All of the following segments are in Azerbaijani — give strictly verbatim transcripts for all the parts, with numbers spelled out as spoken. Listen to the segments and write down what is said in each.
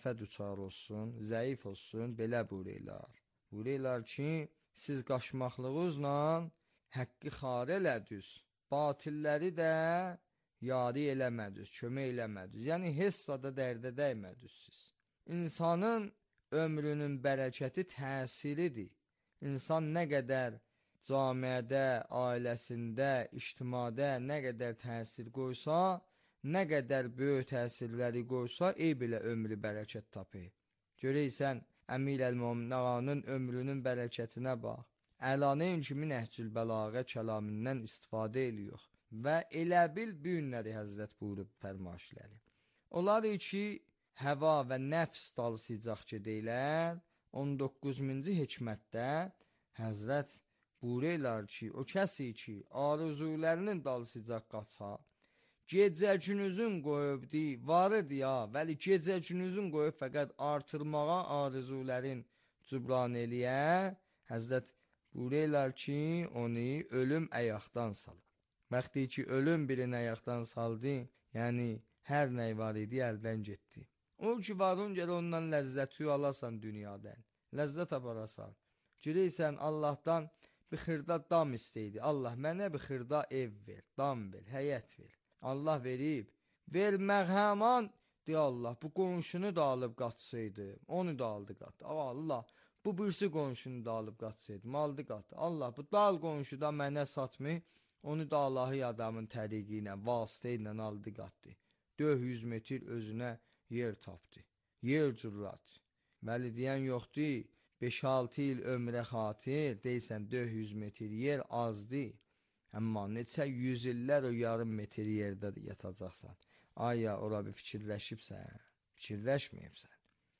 düçar olsun, zəif olsun, belə buyururlar. Buyururlar ki, siz qaşmaqlığınızla həqqi xar elədiniz, batilləri də yari eləmədiniz, kömək eləmədiniz. Yəni, hessada dərdə dəymədiniz siz. İnsanın ömrünün bərəkəti təsiridir. İnsan nə qədər camiədə, ailəsində, ictimada nə qədər təsir qoysa, nə qədər böyük təsirləri qoysa, ey belə ömrü bərəkət tapır. Görəysən, Əmir əl-Mömin ağanın ömrünün bərəkətinə bax. Əlanəyin kimi Nəhcül Bəlağə kəlamından istifadə ediyor. Və elə bil bu günləri Həzrət buyurub fərmaişləri. Onlar ki, həva və nəfs dalsıcaq gedəylər, on doqquzuncu hikmətdə Həzrət buyururlar ki, o kəsi ki, arzularının dalsıcaq qaça, gecə günüzün qoyubdi, varıdı ya, vəli gecə günüzün qoyub fəqət artırmağa arzuların cübran eləyə, Həzrət buyururlar ki, onu ölüm əyaqdan salır. Bəxti ki, ölüm birini əyaqdan saldı, yəni hər nəy var idi, əldən getdi. O ki, varın gələ ondan ləzzəti alasan dünyadan, ləzzət aparasan. Görəysən, Allahdan bir xırda dam istəydi. Allah, mənə bir xırda ev ver, dam ver, həyət ver. Allah verib, vermək həman, deyə Allah, bu qonşunu da alıb qatsaydı, onu da aldı qatdı. Allah, bu birisi qonşunu da alıb qatsaydı, aldı qatdı. Allah, bu dal qonşu da mənə satmı, onu da Allahı adamın təriqi ilə, vasitə ilə aldı qatdı. dörd yüz metr özünə yer tapdı, yer cürrat. Bəli, deyən yoxdur, beş altı il ömrə xatir, deysən dörd yüz metr yer azdı. Amma neçə yüz illər o yarım metr yerdə yatacaqsan. Aya, ora bir fikirləşibsən, fikirləşməyibsən.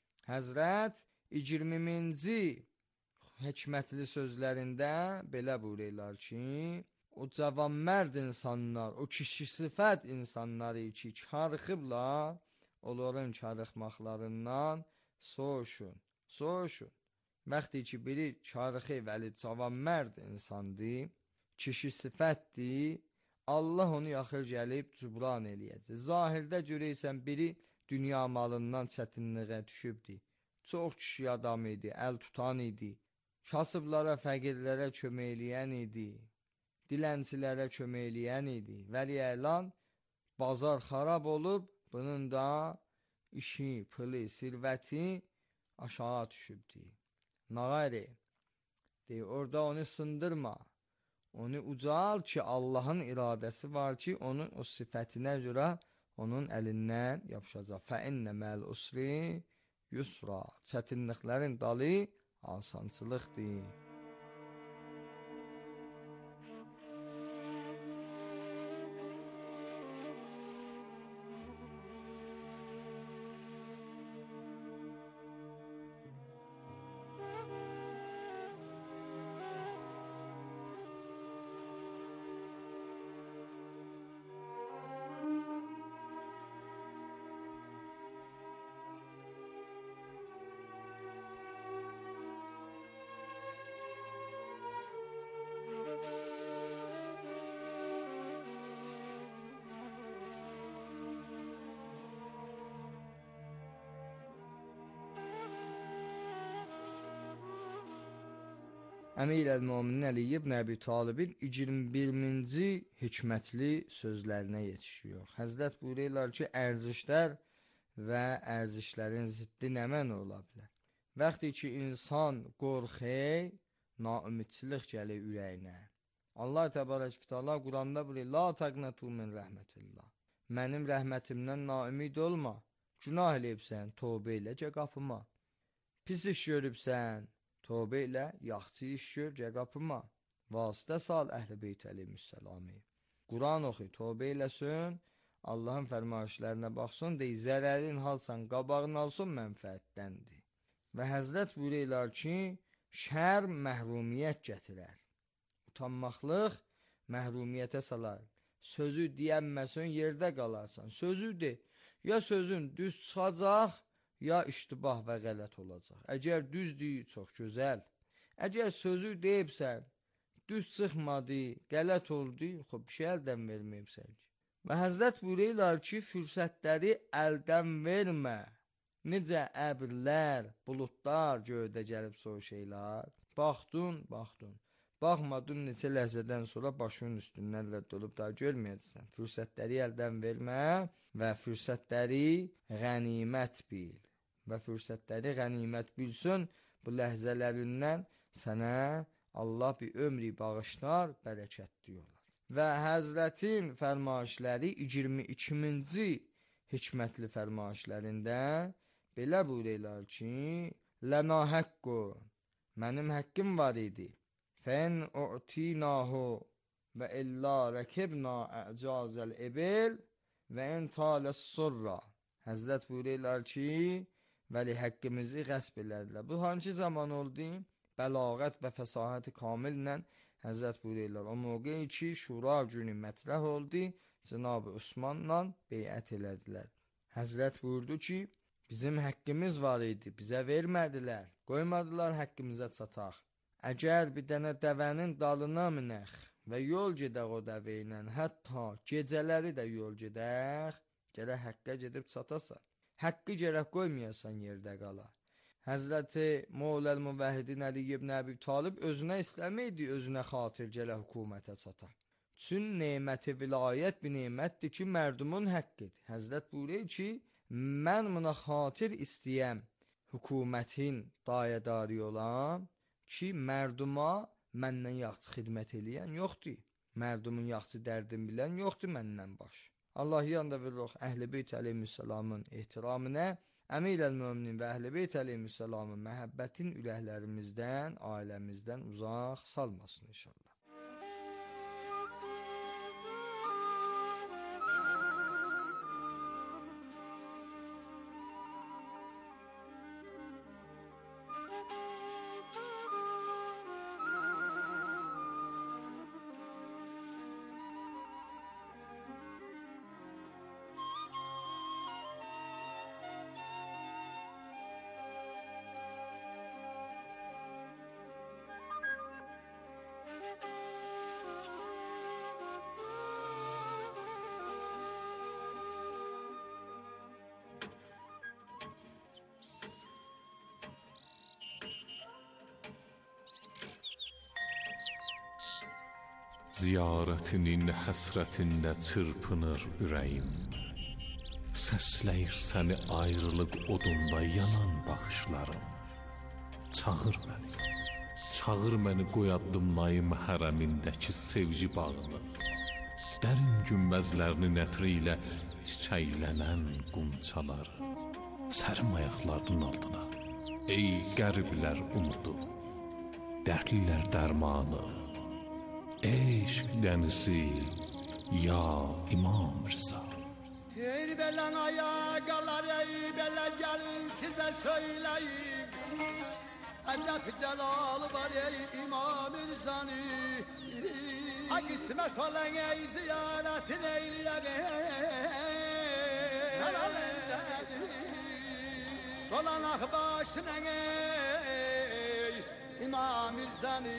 Həzrət iyirminci hikmətli sözlərində belə buyururlar ki, o cavan mərd insanlar, o kişi sifət insanları ki, karıxıblar, onların karıxmaqlarından soğuşun, soğuşun. Bəxti ki, biri karıxı vəli cavan mərd insandır, kişi sifətdir, Allah onu yaxır gəlib cübran eləyəcək. Zahirdə görəysən, biri dünya malından çətinliğə düşübdir. Çox kişi adam idi, əl tutan idi, kasıblara, fəqirlərə kömək eləyən idi, dilənçilərə kömək eləyən idi. Vəli əlan, bazar xarab olub, bunun da işi, pılı, sirvəti aşağı düşübdir. Nağayri, deyir, orada onu sındırma. Onu ucal ki, Allahın iradəsi var ki, onun o sifətinə görə onun əlindən yapışacaq. Fəinnə məl usri yusra. Çətinliklərin dalı asansılıqdır. Əmir əl-Mömin Əli ibn Əbi Talibin iyirmi birinci hikmətli sözlərinə yetişiyor. Həzrət buyururlar ki, ərzişlər və ərzişlərin ziddi nə mənə ola bilər? Vaxtı ki, insan qorxey, naümidçilik gəlir ürəyinə. Allah təbarək və təala Quranda buyurur, la taqnatu min rəhmətillah. Mənim rəhmətimdən naümid olma. Günah eləyibsən, tövbə elə gəl qapıma. Pis iş görübsən, tövbə ilə, yaxçı iş gör, gəl qapıma. Vasitə sal Əhl-i Beyt əleyhissalamı. Quran oxu, tövbə eləsin, Allahın fərmayişlərinə baxsın, dey, zərərin halsan, qabağın alsın, mənfəətdəndir. Və Həzrət buyururlar ki, şər məhrumiyyət gətirər. Utanmaqlıq məhrumiyyətə salar. Sözü deyənməsin, yerdə qalarsan. Sözü de, ya sözün düz çıxacaq, ya iştibah və qələt olacaq. Əgər düz deyil, çox gözəl. Əgər sözü deyibsən, düz çıxmadı, qələt oldu, xub, bir şey əldən verməyibsən ki. Və Həzrət buyururlar ki, fürsətləri əldən vermə. necə əbrlər, buludlar göydə gəlib soğuk şeylər. Baxdın, baxdın. Baxmadın neçə ləhzədən sonra başının üstündən rədd olub da görməyəcəksən. Fürsətləri əldən vermə və fürsətləri qənimət bil. Və fürsətləri qənimət bilsin, bu ləhzələrindən sənə Allah bir ömrü bağışlar, bərəkətli olar. Və Həzrətin fərmayişləri iyirmi ikinci hikmətli fərmayişlərində belə buyururlar ki, lənə haqqun, mənim haqqım var idi. Fən u'tinahu və illa rəkibna əcazəl ebil və en taləs surra. Həzrət buyururlar ki, vəli haqqımızı qəsb elədilər. Bu hangi zaman oldu? Bəlağət və fəsahət kamillə Həzrət buyururlar. O mövqeyi ki, şura günü mətrəh oldu, Cənab-ı Osmanla beyət elədilər. Həzrət buyurdu ki, bizim haqqımız var idi, bizə vermədilər, qoymadılar haqqımıza çataq. Əgər bir dənə dəvənin dalına minək və yol gedək o dəvə ilə, hətta gecələri də yol gedək, gərək haqqa gedib çatasan. Haqqı gərək qoymayasan yerdə qala. Həzrəti Mevləl Müvəhhidin Əli ibn Əbi Talib özünə istəməydi, özünə xatir gələ hökumətə çata. Çün neməti vilayət bir nemətdir ki, mərdumun haqqıdır. Həzrət buyurur ki, mən buna xatir istəyəm, hökumətin dayədarı olam ki, mərduma məndən yaxşı xidmət eləyən yoxdur. Mərdumun yaxşı dərdin bilən yoxdur məndən baş. Allah yanda veririk Əhl-i Beyt əleyhissalamın ehtiramına, Əmir-əl-Möminin və Əhl-i Beyt əleyhissalamın məhəbbətin üləhlərimizdən, ailəmizdən uzaq salmasın inşallah. Ziyarətinin həsrətində çırpınır ürəyim. Səsləyir səni ayrılıq odunda yanan baxışlarım. Çağır məni, çağır məni qoy addımlayım hərəmindəki sevgi bağını. Dərin günbəzlərinin ətri ilə çiçəklənən qunçaları. Sərim ayaqlarının altına, ey qəriblər umudu, dərdlilər dərmanı. Eşq dənizi, ya İmam Rıza. Ey belən ayaqalar, ey belə gəlin sizə söyləyim. Əcəb cəlalı var ey İmam Rızanı. Ha qismət olan ey ziyarətin eyləyək dolanaq başına ey İmam Rızanı.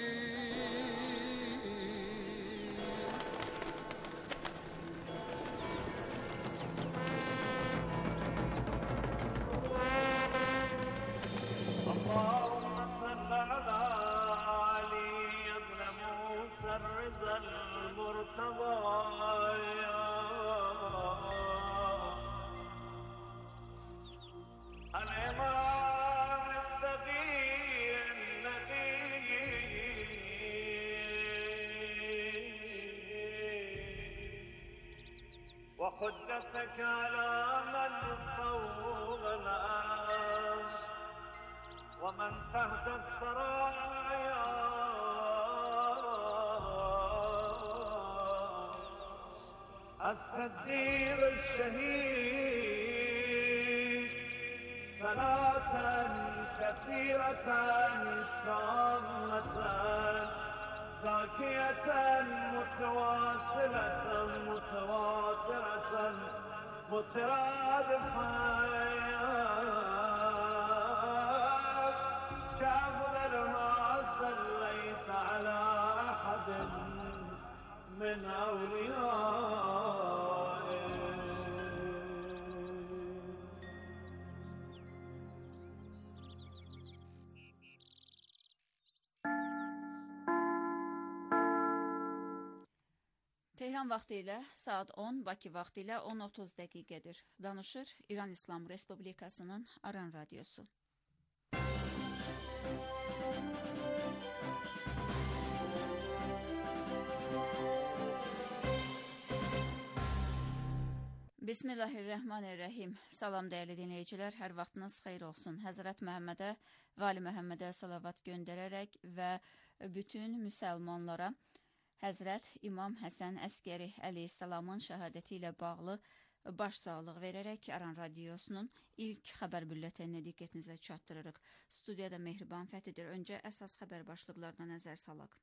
وقدسك على من فوق الأرض ومن تحت الثرايا الصديق الشهيد صلاة كثيرة تامة زاكية متواصلة متواترة مترادفة كأفضل ما صليت على أحد من أوليائه Tehran vaxtı ilə saat on, Bakı vaxtı ilə on otuz dəqiqədir. Danışır İran İslam Respublikasının Aran Radiosu. Bismillahirrahmanirrahim. Salam dəyərli dinləyicilər, hər vaxtınız xeyir olsun. Həzrət Məhəmmədə və Ali Məhəmmədə salavat göndərərək və bütün müsəlmanlara Həzrət İmam Həsən Əskəri əleyhissalamın şəhadəti ilə bağlı başsağlıq verərək Aran Radiosunun ilk xəbər büllətenini diqqətinizə çatdırırıq. Studiyada Mehriban Fəthidir. Öncə əsas xəbər başlıqlarına nəzər salaq.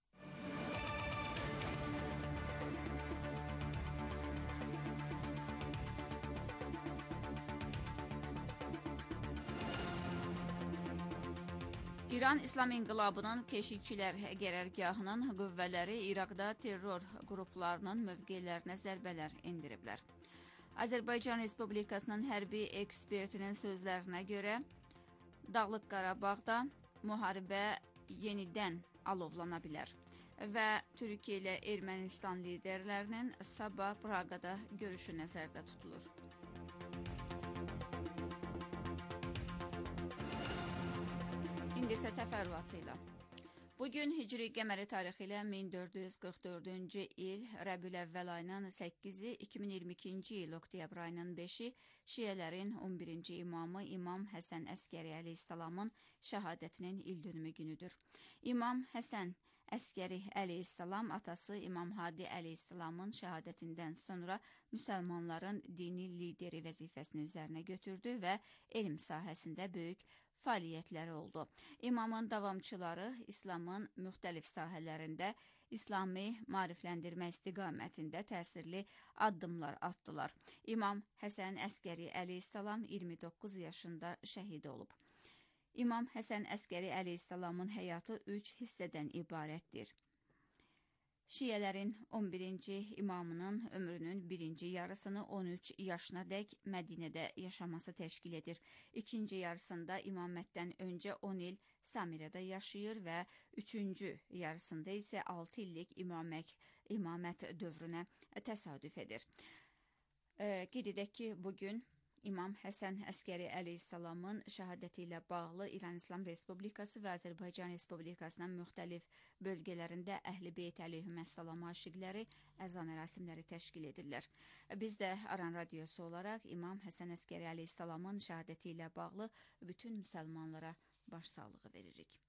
İran İslam İnqilabının keşikçilər qərargahının qüvvələri İraqda terror qruplarının mövqelərinə zərbələr indiriblər. Azərbaycan Respublikasının hərbi ekspertinin sözlərinə görə Dağlıq Qarabağda müharibə yenidən alovlana bilər və Türkiyə ilə Ermənistan liderlərinin sabah Praqada görüşü nəzərdə tutulur. İndi isə təfərrüatı ilə. Bugün Hicri qəməri tarixi ilə min dörd yüz qırx dördüncü il Rəbiül Əvvəl ayının səkkizi, iki min iyirmi ikinci il oktyabr ayının beşi şiələrin on birinci imamı İmam Həsən Əskəri əleyhissalamın şəhadətinin ildönümü günüdür. İmam Həsən Əskəri əleyhissalam atası İmam Hadi əleyhissalamın şəhadətindən sonra müsəlmanların dini lideri vəzifəsini üzərinə götürdü və elm sahəsində böyük fəaliyyətləri oldu. İmamın davamçıları İslamın müxtəlif sahələrində İslami maarifləndirmə istiqamətində təsirli addımlar atdılar. İmam Həsən Əskəri əleyhissalam iyirmi doqquz yaşında şəhid olub. İmam Həsən Əskəri əleyhissalamın həyatı üç hissədən ibarətdir. Şiələrin on birinci imamının ömrünün birinci yarısını on üç yaşına dək Mədinədə yaşaması təşkil edir. İkinci yarısında imamətdən öncə on il Samirədə yaşayır və üçüncü yarısında isə altı illik imamət, imamət dövrünə təsadüf edir. E, qeyd edək ki, bugün İmam Həsən Əskəri əleyhissalamın şəhadəti ilə bağlı İran İslam Respublikası və Azərbaycan Respublikasının müxtəlif bölgələrində Əhl-i Beyt əleyhüməssalam aşiqləri əza mərasimləri təşkil edirlər. Biz də Aran Radiosu olaraq İmam Həsən Əskəri əleyhissalamın şəhadəti ilə bağlı bütün müsəlmanlara başsağlığı veririk.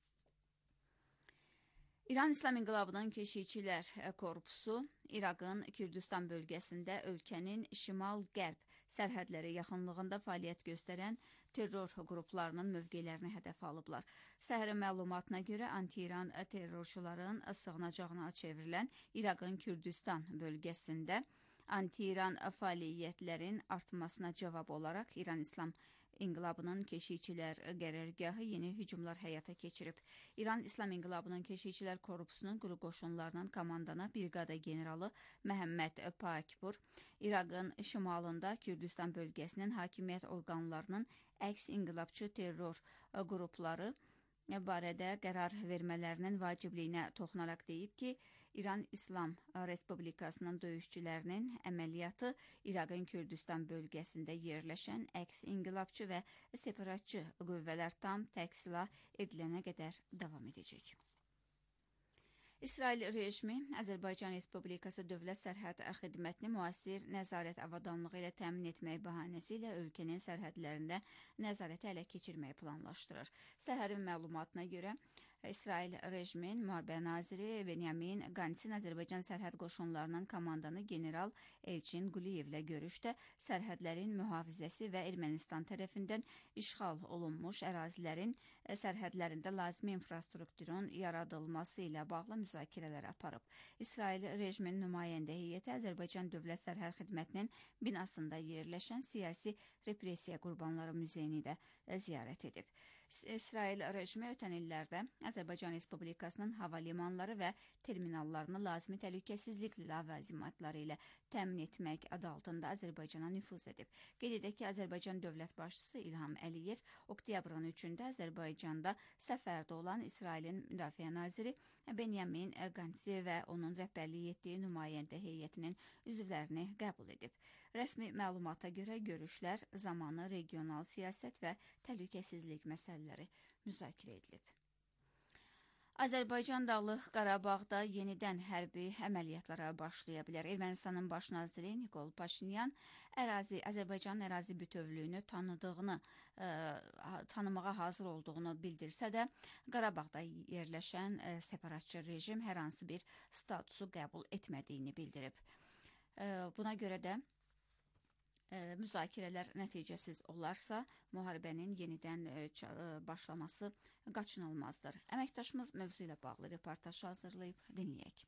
İran İslam İnqilabının Keşikçilər Korpusu İraqın Kürdistan bölgəsində ölkənin şimal-qərb sərhədləri yaxınlığında fəaliyyət göstərən terror qruplarının mövqelərini hədəf alıblar. Səhərin məlumatına görə anti-İran terrorçuların sığınacağına çevrilən İraqın Kürdistan bölgəsində anti-İran fəaliyyətlərin artmasına cavab olaraq İran İslam İnqilabının Keşikçilər qərargahı yeni hücumlar həyata keçirib. İran İslam İnqilabının Keşikçilər Korpusunun quru qoşunlarının komandanı briqada generalı Məhəmməd Pakipur, İraqın şimalında Kürdistan bölgəsinin hakimiyyət orqanlarının əks inqilabçı terror qrupları barədə qərar vermələrinin vacibliyinə toxunaraq deyib ki, İran İslam Respublikasının döyüşçülərinin əməliyyatı İraqın Kürdistan bölgəsində yerləşən əks inqilabçı və separatçı qüvvələr tam təqsila edilənə qədər davam edəcək. İsrail rejimi Azərbaycan Respublikası Dövlət Sərhəd Xidmətini müasir nəzarət avadanlığı ilə təmin etmək bəhanəsi ilə ölkənin sərhədlərində nəzarəti ələ keçirməyi planlaşdırır. Səhərin məlumatına görə İsrail rejimin müharibə naziri Benyamin Qansin Azərbaycan sərhəd qoşunlarının komandanı general Elçin Quliyevlə görüşdə sərhədlərin mühafizəsi və Ermənistan tərəfindən işğal olunmuş ərazilərin sərhədlərində lazımi infrastrukturun yaradılması ilə bağlı müzakirələr aparıb. İsrail rejiminin nümayəndə heyəti Azərbaycan Dövlət Sərhəd Xidmətinin binasında yerləşən siyasi repressiya qurbanları muzeyini də ziyarət edib. İsrail rejimi ötən illərdə Azərbaycan Respublikasının hava limanları və terminallarını lazımi təhlükəsizliklə ləvazimatları ilə təmin etmək adı altında Azərbaycana nüfuz edib. Qeyd edək ki, Azərbaycan dövlət başçısı İlham Əliyev oktyabrın üçündə Azərbaycanda səfərdə olan İsrailin müdafiə naziri Benyamin Gantzi və onun rəhbərliyi etdiyi nümayəndə heyətinin üzvlərini qəbul edib. Rəsmi məlumata görə görüşlər zamanı regional siyasət və təhlükəsizlik məsələləri müzakirə edilib. Azərbaycan Dağlıq Qarabağda yenidən hərbi əməliyyatlara başlaya bilər. Ermənistanın baş naziri Nikol Paşinyan ərazi, Azərbaycanın ərazi bütövlüyünü tanıdığını, ə, tanımağa hazır olduğunu bildirsə də, Qarabağda yerləşən ə, separatçı rejim hər hansı bir statusu qəbul etmədiyini bildirib. Ə, buna görə də müzakirələr nəticəsiz olarsa, müharibənin yenidən başlaması qaçınılmazdır. Əməkdaşımız mövzu ilə bağlı reportaj hazırlayıb dinləyək.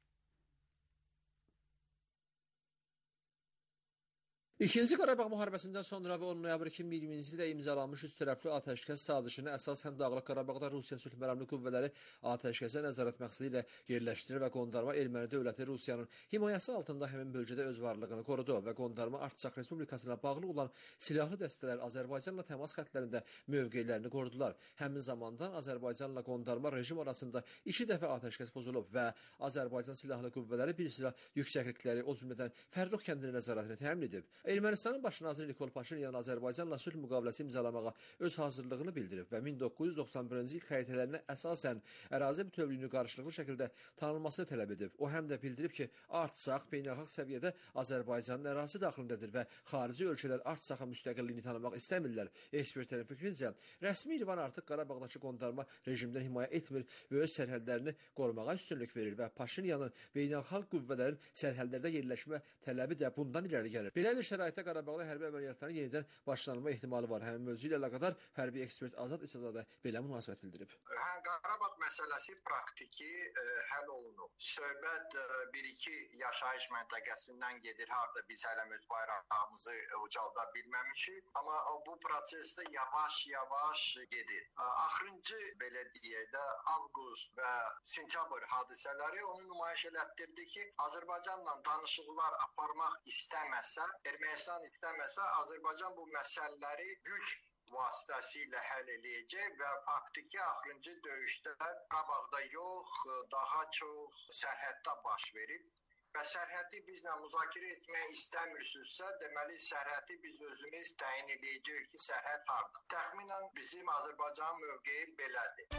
İkinci Qarabağ müharibəsindən sonra və on noyabr iki min iyirminci ildə imzalanmış üç tərəfli atəşkəs sazişini əsasən Dağlıq Qarabağda Rusiya sülh məramlı qüvvələri atəşkəsə nəzarət məqsədi ilə yerləşdirir və qondarma erməni dövləti Rusiyanın himayəsi altında həmin bölgədə öz varlığını qorudu və qondarma Artsaq Respublikasına bağlı olan silahlı dəstələr Azərbaycanla təmas xətlərində mövqelərini qorudular. Həmin zamandan Azərbaycanla qondarma rejim arasında iki dəfə atəşkəs pozulub və Azərbaycan silahlı qüvvələri bir sıra yüksəklikləri, o cümlədən Fərrux kəndinin nəzarətini təmin edib. Ermənistanın baş naziri Nikol Paşinyan Azərbaycanla sülh müqaviləsi imzalamağa öz hazırlığını bildirib və min doqquz yüz doxsan birinci il xəritələrinə əsasən ərazi bütövlüyünü qarşılıqlı şəkildə tanınmasını tələb edib. O həm də bildirib ki, Artsaq beynəlxalq səviyyədə Azərbaycanın ərazisi daxilindedir və xarici ölkələr Artsaqın müstəqilliyini tanımaq istəmirlər. Ekspertlərin fikrincə, rəsmi İrəvan artıq Qarabağdakı qondarma rejimdən himayə etmir və öz sərhədlərini qorumağa üstünlük verir və Paşinyanın beynəlxalq qüvvələrin sərhədlərdə yerləşmə tələbi də bundan irəli gəlir. Belə bir şəraitdə Qarabağda hərbi əməliyyatların yenidən başlanma ehtimalı var. Həmin mövzu ilə əlaqədar hərbi ekspert Azad İsazadə belə münasibət bildirib. Hə, Qarabağ məsələsi praktiki ə, həll olunub. Söhbət bir-iki yaşayış məntəqəsindən gedir, harda biz hələ öz bayrağımızı ucalda bilməmişik. Amma bu prosesdə yavaş-yavaş gedir. Axırıncı, belə deyək də, avqust və sentyabr hadisələri onu nümayiş elətdirdi ki, Azərbaycanla danışıqlar aparmaq istəməsə, Ermənistan istəməsə, Azərbaycan bu məsələləri güc vasitəsilə həll eləyəcək və faktiki axırıncı döyüşlər Qarabağda yox, daha çox sərhəddə baş verib. Və sərhəddi bizlə müzakirə etmək istəmirsinizsə, deməli sərhəddi biz özümüz təyin eləyəcəyik ki, sərhəd harda. Təxminən bizim Azərbaycan mövqeyi belədir.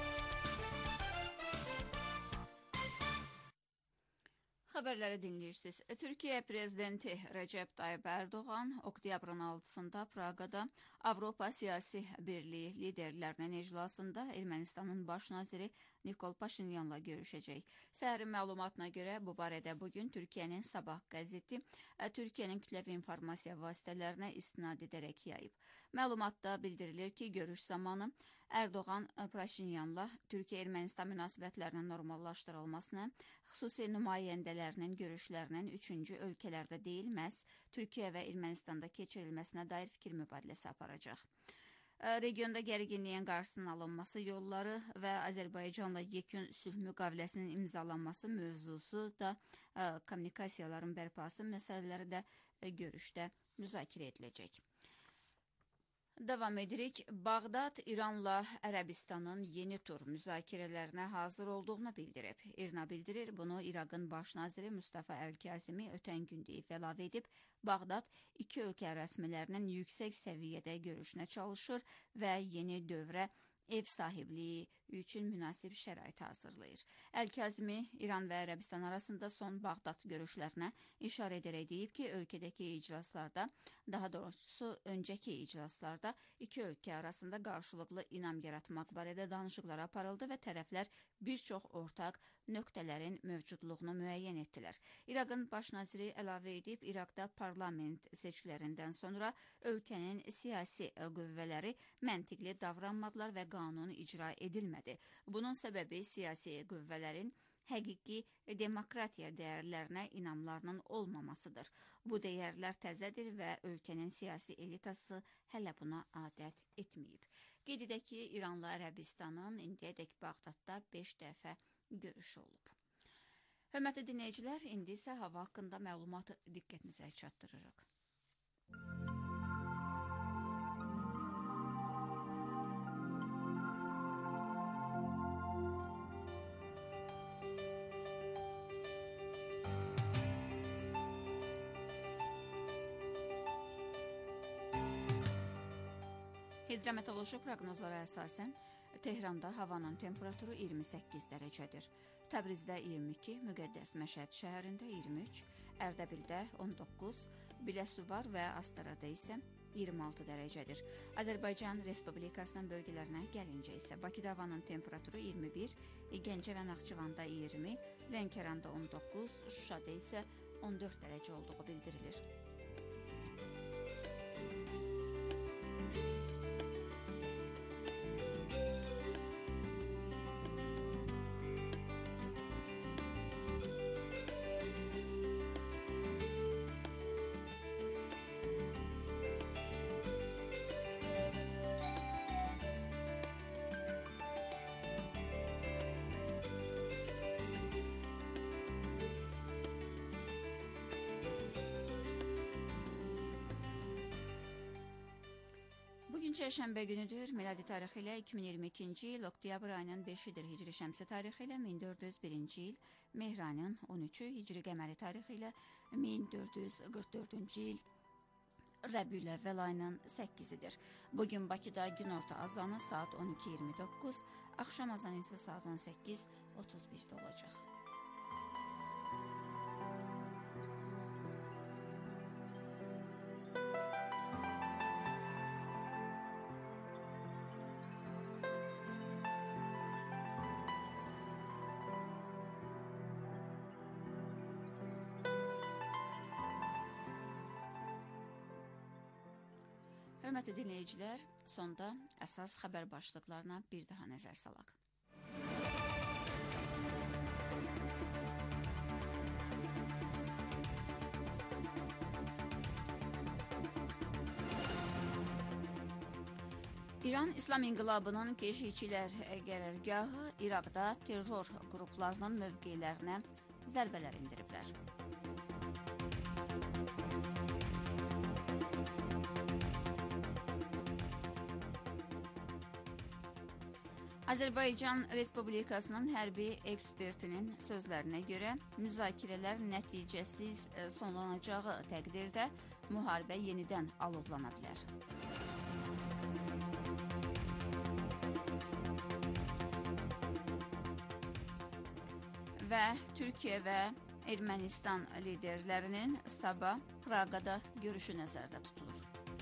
Xəbərləri dinləyirsiniz. Türkiyə prezidenti Rəcəb Tayyib Ərdoğan oktyabrın altısında Praqada Avropa Siyasi Birliyi liderlərinin iclasında Ermənistanın baş naziri Nikol Paşinyanla görüşəcək. Səhərin məlumatına görə bu barədə bugün Türkiyənin Sabah qəzeti Türkiyənin kütləvi informasiya vasitələrinə istinad edərək yayıb. Məlumatda bildirilir ki, görüş zamanı Ərdoğan Paşinyanla Türkiyə-Ermənistan münasibətlərinin normallaşdırılmasını, xüsusi nümayəndələrinin görüşlərinin üçüncü ölkələrdə deyil, məhz Türkiyə və Ermənistanda keçirilməsinə dair fikir mübadiləsi aparacaq. Regionda gərginliyin qarşısının alınması yolları və Azərbaycanla yekun sülh müqaviləsinin imzalanması mövzusu da kommunikasiyaların bərpası məsələləri də görüşdə müzakirə ediləcək. Davam edirik. Bağdad İranla Ərəbistanın yeni tur müzakirələrinə hazır olduğunu bildirib. İRNA bildirir, bunu İraqın baş naziri Mustafa Əl-Kazimi ötən gün deyib əlavə edib. Bağdad iki ölkə rəsmilərinin yüksək səviyyədə görüşünə çalışır və yeni dövrə ev sahibliyi üçün münasib şərait hazırlayır. Əl-Kazimi İran və Ərəbistan arasında son Bağdad görüşlərinə işarə edərək deyib ki, ölkədəki iclaslarda, daha doğrusu öncəki iclaslarda iki ölkə arasında qarşılıqlı inam yaratmaq barədə danışıqlar aparıldı və tərəflər bir çox ortaq nöqtələrin mövcudluğunu müəyyən etdilər. İraqın baş naziri əlavə edib, İraqda parlament seçkilərindən sonra ölkənin siyasi qüvvələri məntiqli davranmadılar və qanun icra edilmədi. Bunun səbəbi siyasi qüvvələrin həqiqi demokratiya dəyərlərinə inamlarının olmamasıdır. Bu dəyərlər təzədir və ölkənin siyasi elitası hələ buna adət etməyib. Qeyd edək ki, İranla Ərəbistanın indiyədək Bağdadda beş dəfə görüşü olub. Hörmətli dinləyicilər, indi isə hava haqqında məlumat diqqətinizə çatdırırıq. Hidrometeoroloji proqnozlara əsasən Tehranda havanın temperaturu iyirmi səkkiz dərəcədir. Təbrizdə iyirmi iki, Müqəddəs Məşəd şəhərində iyirmi üç, Ərdəbildə on doqquz, Biləsuvar və Astarada isə iyirmi altı dərəcədir. Azərbaycan Respublikasının bölgələrinə gəlincə isə Bakıda havanın temperaturu iyirmi bir, Gəncə və Naxçıvanda iyirmi, Lənkəranda on doqquz, Şuşada isə on dörd dərəcə olduğu bildirilir. Bugün çərşənbə günüdür. Miladi tarixi ilə iki min iyirmi ikinci il oktyabr ayının beşidir. Hicri şəmsi tarixi ilə min dörd yüz birinci il, Mehranın on üçü, Hicri qəməri tarixi ilə min dörd yüz qırx dördüncü il, Rəbiül-əvvəl ayının səkkizidir. Bugün Bakıda günorta azanı saat on iki iyirmi doqquz, axşam azanı isə saat on səkkiz otuz birdə olacaq. Hörmətli dinləyicilər, sonda əsas xəbər başlıqlarına bir daha nəzər salaq. İran İslam İnqilabının keşikçilər qərargahı İraqda terror qruplarının mövqelərinə zərbələr indiriblər. Azərbaycan Respublikasının hərbi ekspertinin sözlərinə görə müzakirələr nəticəsiz sonlanacağı təqdirdə müharibə yenidən alovlana bilər. Və Türkiyə və Ermənistan liderlərinin sabah Praqada görüşü nəzərdə tutulur.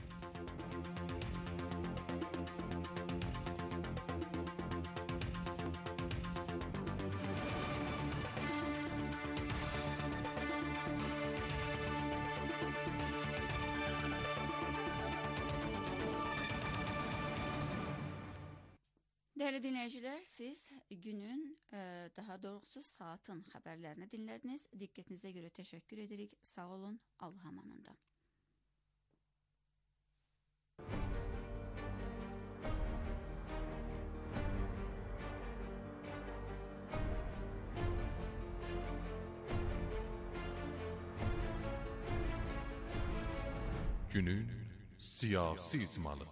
Dəyərli dinləyicilər, siz günün, daha doğrusu saatın xəbərlərini dinlədiniz. Diqqətinizə görə təşəkkür edirik. Sağ olun, Allah amanında. Günün siyasi icmalı.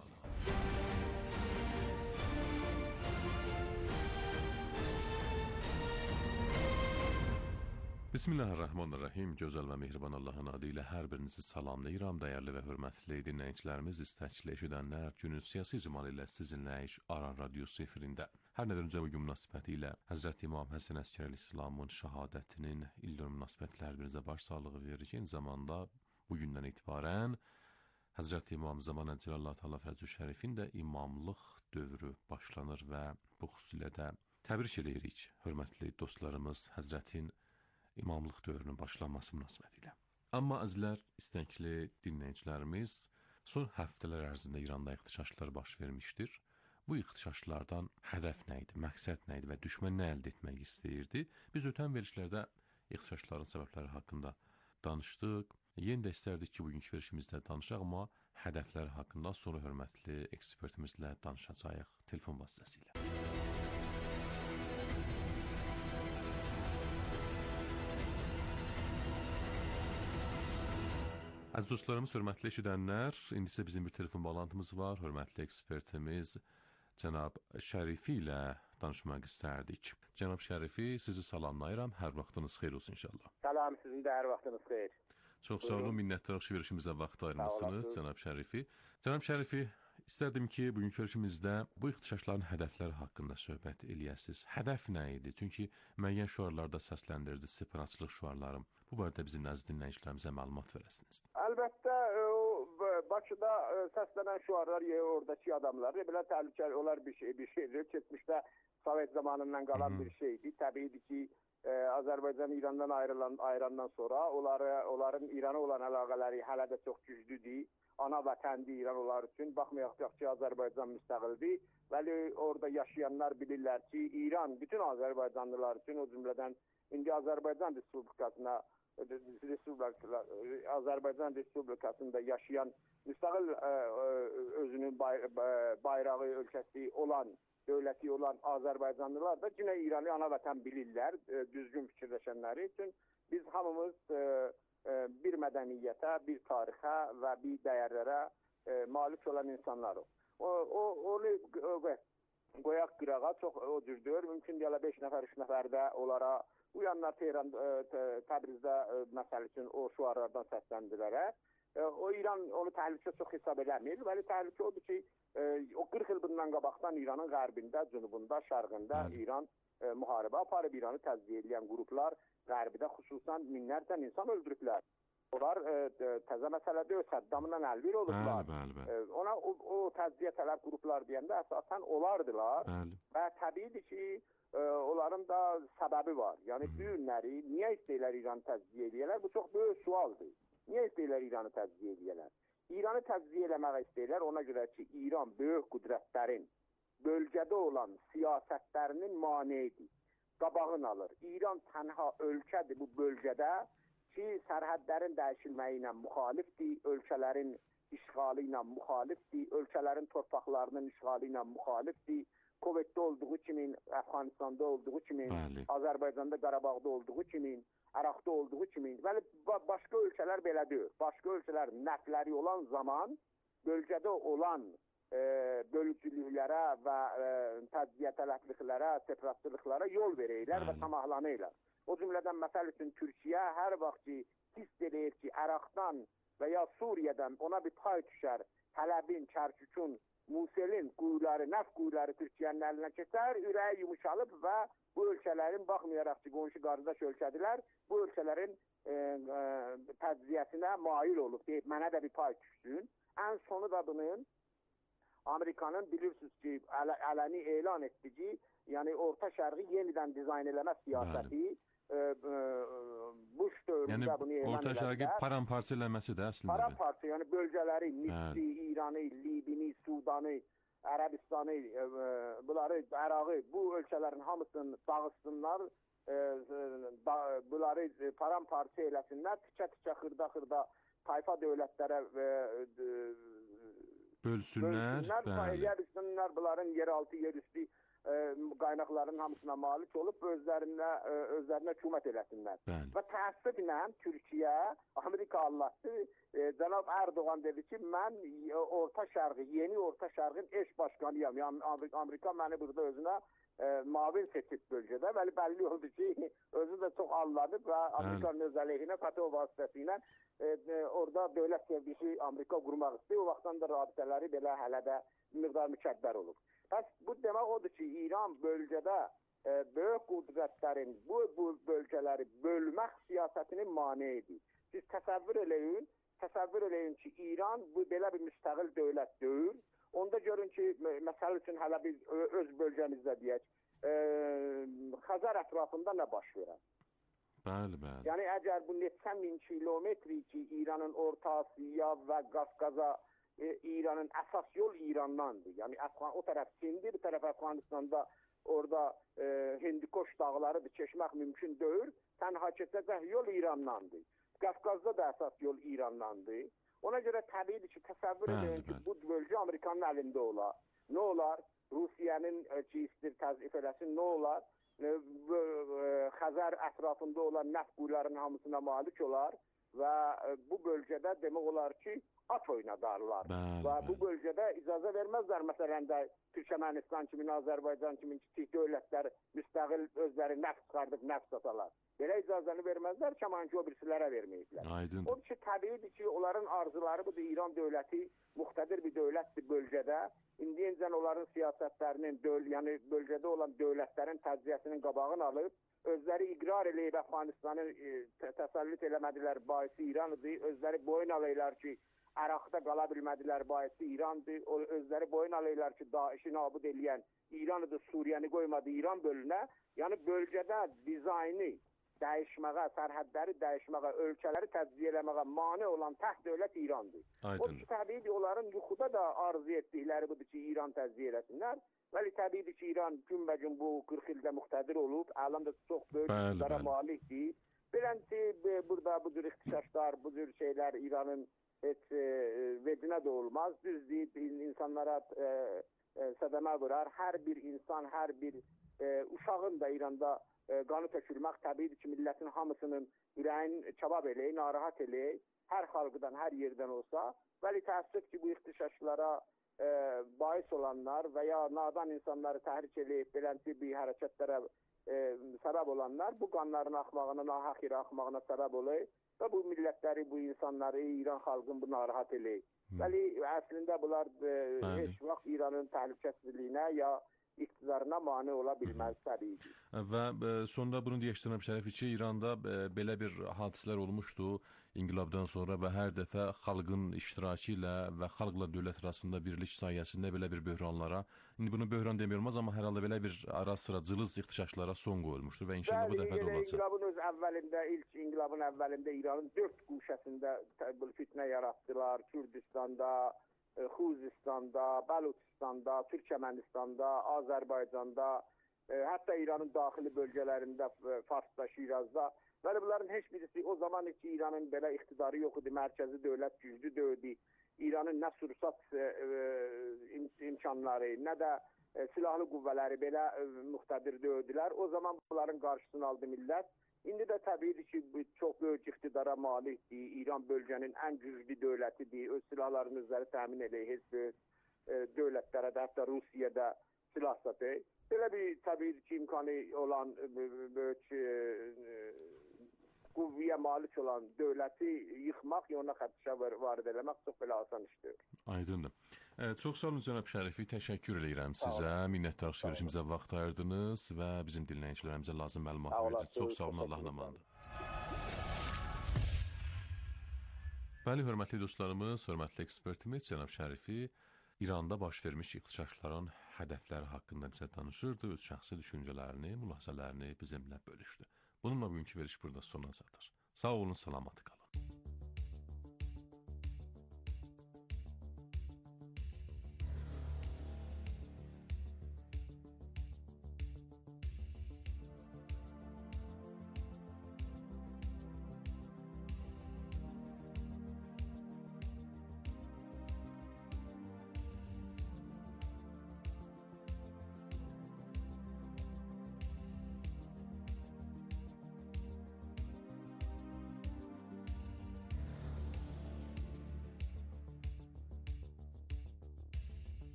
Bismillahirrahmanirrahim. Gözəl və mehriban Allahın adı ilə hər birinizi salamlayıram. Dəyərli və hörmətli dinləyicilərimiz, istəkli eşidənlər, günün siyasi icmalı ilə sizinləyiş Aran Radiosu efirində. Hər nədən öncə bugün münasibəti ilə Həzrəti İmam Həsən Əskər Əleyhisselamın şəhadətinin ildönüm münasibətilə hər birinizə başsağlığı veririk. Eyni zamanda bugündən etibarən Həzrəti İmam Zaman Əcəlallah Teala Fəzl-i Şərifin də imamlıq dövrü başlanır və bu xüsusilə də təbrik edirik hörmətli dostlarımız Həzrətin imamlıq dövrünün başlanması münasibətilə. Amma əzizlər, istəkli dinləyicilərimiz, son həftələr ərzində İranda ixtişaşlar baş vermişdir. Bu ixtişaşlardan hədəf nə idi, məqsəd nə idi və düşmən nə əldə etmək istəyirdi? Biz ötən verilişlərdə ixtişaşların səbəbləri haqqında danışdıq. Yenə də istərdik ki, bugünkü verilişimizdə danışaq, amma hədəflər haqqında sonra hörmətli ekspertimizlə danışacağıq telefon vasitəsilə. Əziz dostlarımız, hörmətli eşidənlər, indi isə bizim bir telefon bağlantımız var. Hörmətli ekspertimiz cənab Şərifi ilə danışmaq istərdik. Cənab Şərifi, sizi salamlayıram. Hər vaxtınız xeyir olsun inşallah. Salam, sizin də hər vaxtınız xeyir. Çox sağ olun, minnətdarıq ki, verilişimizə vaxt ayırmışsınız, cənab Şərifi. Cənab Şərifi, istərdim ki, bugünkü görüşümüzdə bu ixtişaşların hədəfləri haqqında söhbət eləyəsiniz. Hədəf nə idi? Çünki müəyyən şüarlarda səsləndirdi, separatçılıq şüarları. Bu barədə bizim əziz dinləyicilərimizə məlumat verəsiniz. Əlbəttə, Bakıda səslənən şüarlar oradakı adamlar, belə təhlükəli olar bir şey, bir şeydir. Keçmişdə Sovet zamanından qalan bir şeydir. Təbiidir ki, Azərbaycan İrandan ayrılan ayırandan sonra onları, onların İrana olan əlaqələri hələ də çox güclüdür. Ana vətəndir İran onlar üçün. Baxmayaq ki, Azərbaycan müstəqildir. Bəli, orada yaşayanlar bilirlər ki, İran bütün Azərbaycanlılar üçün, o cümlədən indi Azərbaycan Respublikasına Respublika, Azərbaycan Respublikasında yaşayan müstəqil özünün bayrağı ölkəsi olan, dövləti olan Azərbaycanlılar da yine İranı ana vətən bilirlər, düzgün fikirləşənləri üçün. Biz hamımız bir mədəniyyətə, bir tarixə və bir dəyərlərə malik olan insanlarıq. Onu qoyaq qırağa çox o cürdür. Mümkün deyələ beş nəfər, üç nəfər də onlara uyanlar Tehran, Təbrizdə məsəl üçün o şüarlardan səsləndilərək. O İran onu təhlükə çox hesab eləmir. Bəli, təhlükə odur ki, o qırx il bundan qabaqdan İranın qərbində, cənubunda, şərqində İran müharibə aparıb, İranı təzyiq edən qruplar qərbidə xüsusən minlərlə insan öldürüblər. Onlar təzə məsələdə Səddamla əlbir olublar. Bəli, bəli, bəli. Ona o, o təzyiyə tələb qruplar deyəndə əsasən olardılar. Bəli. Və təbiidir ki, onların da səbəbi var. Yəni bu günləri niyə istəyirlər İranı təzyiq edirlər? Bu çox böyük sualdır. Niyə istəyirlər İranı təzyiq edirlər? İranı təzyiq eləmək istəyirlər ona görə ki, İran böyük qüdrətlərin bölgədə olan siyasətlərinin maneyidir. Qabağını alır. İran tənha ölkədir bu bölgədə ki, sərhədlərin dəyişilməyi ilə müxalifdir, ölkələrin işğalı ilə müxalifdir, ölkələrin torpaqlarının işğalı ilə müxalifdir. Kuveytdə olduğu kimi, Əfqanistanda olduğu kimi, Bəli. Azərbaycanda, Qarabağda olduğu kimi, Əraqda olduğu kimi. Bəli, başqa ölkələr belə deyil. Başqa ölkələr nəfləri olan zaman bölgədə olan e, bölücülüklərə və e, təzyiyə tələfliklərə, separatçılıqlara yol verirlər və tamahlanırlar. O cümlədən məsəl üçün Türkiyə hər vaxt ki, hiss edir ki, Əraqdan və ya Suriyədən ona bir pay düşər, Hələbin, Kərkükün, Muselin quyuları, nəf quyuları Türkiyənin əlinə keçər, ürəyi yumuşalıb və bu ölkələrin, baxmayaraq ki, qonşu qardaş ölkədirlər, bu ölkələrin e, e, təzyiyyəsinə mail olub, deyib, mənə də bir pay düşsün. Ən sonu da bunun Amerikanın bilirsiniz ki, əl ələni elan etdi ki, yəni Orta Şərqi yenidən dizayn eləmə siyasəti e, e, Bush dövründə yəni, bunu elan elədilər. Orta Şərqi paramparça eləməsi də əslində. Paramparça, yəni bölgələri, Misri, İranı, Libini, Sudanı, Ərəbistanı, e, bunları, Ərağı, bu ölkələrin hamısını dağıtsınlar, e, da, bunları paramparça eləsinlər, tikə-tikə, xırda-xırda tayfa dövlətlərə e, e, bölsünlər, bölsünlər, yerüstünlər, bunların yeraltı, yerüstü e, qaynaqların hamısına malik olub özlərinə, e, özlərinə hükümət eləsinlər. Bəli. Və təəssüflə Türkiyə, Amerika Allah'tı, e, Cənab Erdoğan dedi ki, mən Orta Şərqi, yeni Orta Şərqin eş başqanıyam. Yəni Amerika məni burada özünə e, mavin seçib bölgədə. Bəli, bəlli oldu ki, özü də çox allanıb və Amerikanın öz əleyhinə FATÖ vasitəsilə e, e, orada dövlət sevgisi Amerika qurmaq istəyir. O vaxtdan da rabitələri belə hələ də miqdar mükəddər olub. Bəs bu demək odur ki, İran bölgədə e, böyük qudrətlərin bu, bu bölgələri bölmək siyasətinin maneyidir. Siz təsəvvür eləyin, təsəvvür eləyin ki, İran bu belə bir müstəqil dövlət deyil. Onda görün ki, məsəl üçün hələ biz öz bölgəmizdə deyək, e, Xəzər ətrafında nə baş verər? Bəli, bəli. Yəni əgər bu neçə min kilometri ki, İranın Orta Asiya və Qafqaza e, İranın əsas yol İrandandır. Yəni Əfqan, o tərəf Çindir, bir tərəf Əfqanistanda orada e, Hindikoş dağlarıdır, keçmək mümkün deyil. Tənha keçəcək yol İrandandır. Qafqazda da əsas yol İrandandır. Ona görə təbiidir ki, təsəvvür edin ki, bu bölgə Amerikanın əlində olar. Nə olar? Rusiyanın ki, istir təzyiq eləsin, nə olar? Xəzər ətrafında olan neft quyularının hamısına malik olar və bu bölgədə demək olar ki, at oynadarlar. Bəli, və bəli. bu bölgədə icazə verməzlər, məsələn də Türkmənistan kimi, Azərbaycan kimi kiçik dövlətlər müstəqil özləri neft çıxardıb neft satalar. Belə icazəni verməzlər, kəman ki, o birisilərə verməyiblər. Aydındır. Onun ki, təbiidir ki, onların arzuları budur. İran dövləti müxtədir bir dövlətdir bölgədə. İndiyəcən onların siyasətlərinin, döl, yəni bölgədə olan dövlətlərin təciyyəsinin qabağını alıb, özləri iqrar eləyib Əfqanistanı e, təsəllüt eləmədilər, baisi İranıdır. Özləri boyun alırlar ki, Əraqda qala bilmədilər, baisi İrandır. O, özləri boyun alırlar ki, Daişi nabud eləyən İranıdır, Suriyəni qoymadı İran bölünə. Yəni bölgədə dizaynı dəyişməyə, sərhədləri dəyişməyə, ölkələri təcziyə eləməyə mane olan tək dövlət İrandır. Aydın. O ki, təbiidir, onların yuxuda da arzu etdikləri budur ki, İran təcziyə eləsinlər. Bəli, təbiidir ki, İran günbəgün bu qırx ildə müqtədir olub, əlam da çox böyük iqtidara malikdir. Beləncə, burada bu cür ixtişaşlar, bu cür şeylər İranın heç e, vedinə də olmaz. Düz deyib, insanlara e, e, sədəmə vurar. Hər bir insan, hər bir e, uşağın da İranda e, qanı tökülmək təbiidir ki, millətin hamısının ürəyin kebab eləyək, narahat eləyək. Hər xalqdan, hər yerdən olsa. Bəli, təəssüf ki, bu ixtişaşlara e, bais olanlar və ya nadan insanları təhrik eləyib, beləncə bir hərəkətlərə e, səbəb olanlar bu qanların axmağına, nahaq yerə axmağına səbəb olur. Və bu millətləri, bu insanları, İran xalqını bu narahat eləyir. Bəli, əslində bunlar e, heç vaxt İranın təhlükəsizliyinə ya iqtidarına mane ola bilməz təbiidir. Və e, sonra bunu deyəşdirəm şərəfi ki, İranda e, belə bir hadisələr olmuşdu inqilabdan sonra və hər dəfə xalqın iştirakı ilə və xalqla dövlət arasında birlik sayəsində belə bir böhranlara, indi bunu böhran demək olmaz, amma hər halda belə bir ara sıra cılız ixtişaşlara son qoyulmuşdur və inşallah bu dəfə də olacaq. İnqilabın öz əvvəlində, ilk inqilabın əvvəlində İranın dörd quşəsində fitnə yaratdılar. Kürdistanda, Xuzistanda, Balutistanda, Türkmənistanda, Azərbaycanda, hətta İranın daxili bölgələrində, Farsda, Şirazda. Bəli, bunların heç birisi o zaman ki, İranın belə iqtidarı yox idi, mərkəzi dövlət güclü dövdü. İranın nə sursat e, im imkanları, nə də e, silahlı qüvvələri belə e, müxtədir dövdülər. O zaman bunların qarşısını aldı millət. İndi də təbiidir ki, çox böyük iqtidara malikdir. İran bölgənin ən güclü dövlətidir. Öz silahlarını özləri təmin eləyir. Heç böyük e, dövlətlərə də, hətta Rusiyada silah satır. Belə bir təbiidir ki, imkanı olan böyük e, qüvvəyə malik olan dövləti yıxmaq, ona xədişə varid eləmək çox belə asan işdir. Aydındır. E, çox sağ olun cənab Şərifi, təşəkkür edirəm sizə. Minnətdar görüşümüzə vaxt ayırdınız və bizim dinləyicilərimizə lazım məlumat verdiniz. Çox sağ olun, Allahın amanıdır. Bəli, hörmətli dostlarımız, hörmətli ekspertimiz cənab Şərifi İranda baş vermiş ixtişaşların hədəfləri haqqında bizə danışırdı, öz şəxsi düşüncələrini, mülahizələrini bizimlə bölüşdü. Bununla bugünkü veriş burada sona çatır. Sağ olun, salamat qalın.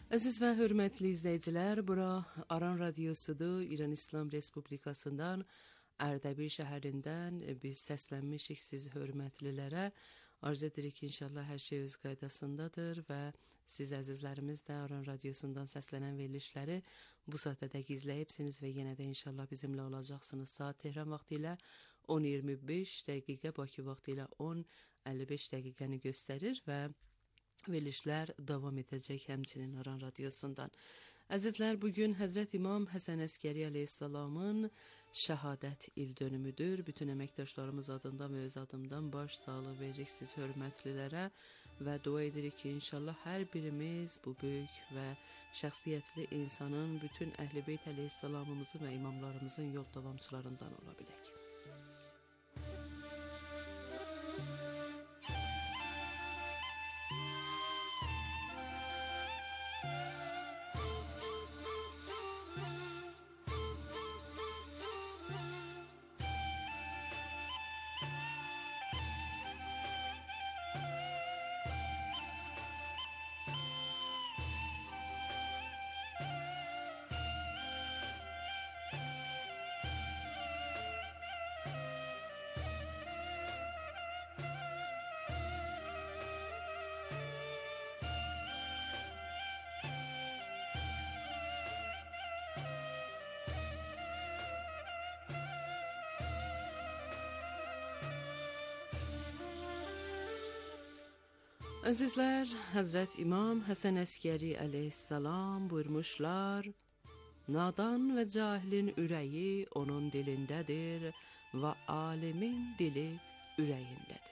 Əziz və hörmətli izləyicilər, bura Aran Radiosudur. İran İslam Respublikasından, Ərdəbil şəhərindən biz səslənmişik siz hörmətlilərə. Arz edirik ki, inşallah hər şey öz qaydasındadır və siz əzizlərimiz də Aran Radiosundan səslənən verilişləri bu saatda da izləyibsiniz və yenə də inşallah bizimlə olacaqsınız. Saat Tehran vaxtı ilə on iyirmi beş dəqiqə, Bakı vaxtı ilə on əlli beş dəqiqəni göstərir və verilişlər davam edəcək həmçinin Aran Radiosundan. Əzizlər, bugün Həzrət İmam Həsən Əskəri əleyhissalamın şəhadət il dönümüdür. Bütün əməkdaşlarımız adından və öz adımdan baş sağlıq veririk siz hörmətlilərə və dua edirik ki, inşallah hər birimiz bu böyük və şəxsiyyətli insanın, bütün Əhl-i Beyt əleyhissalamımızın və imamlarımızın yol davamçılarından ola bilək. Əzizlər, Həzrət İmam Həsən Əskəri əleyhissalam buyurmuşlar, nadan və cahilin ürəyi onun dilindədir və alimin dili ürəyindədir.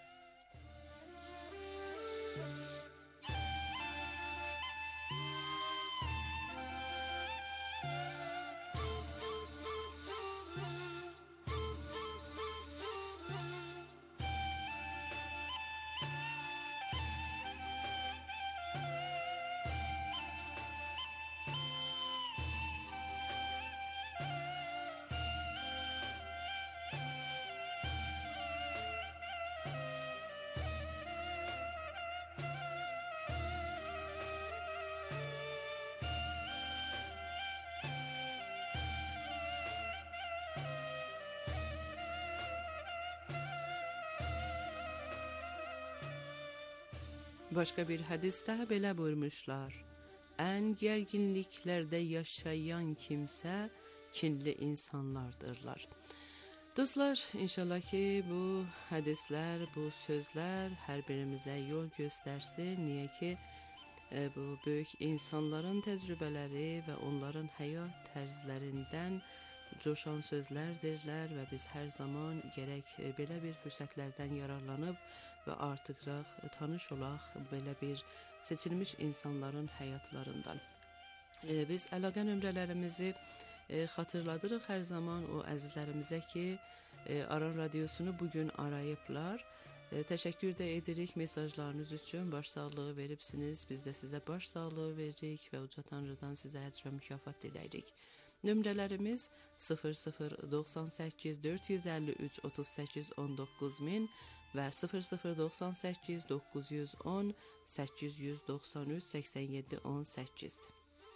Başqa bir hədisdə belə buyurmuşlar, ən gərginliklərdə yaşayan kimsə kinli insanlardırlar. Dostlar, inşallah ki, bu hədislər, bu sözlər hər birimizə yol göstərsin. Niyə ki, e, bu böyük insanların təcrübələri və onların həyat tərzlərindən coşan sözlərdirlər və biz hər zaman gərək belə bir fürsətlərdən yararlanıb və artıqraq tanış olaq belə bir seçilmiş insanların həyatlarından. E, biz əlaqə nömrələrimizi e, xatırladırıq hər zaman o əzizlərimizə ki, e, Aran Radiosunu bugün arayıblar. E, təşəkkür də edirik mesajlarınız üçün, baş sağlığı veribsiniz. Biz də sizə baş sağlığı veririk və Uca Tanrıdan sizə əcr və mükafat diləyirik. Nömrələrimiz sıfır sıfır doxsan səkkiz dörd yüz əlli üç otuz səkkiz on doqquz min və sıfır sıfır doxsan səkkiz doqquz yüz on səkkiz yüz doxsan üç səksən yeddi on səkkizdir.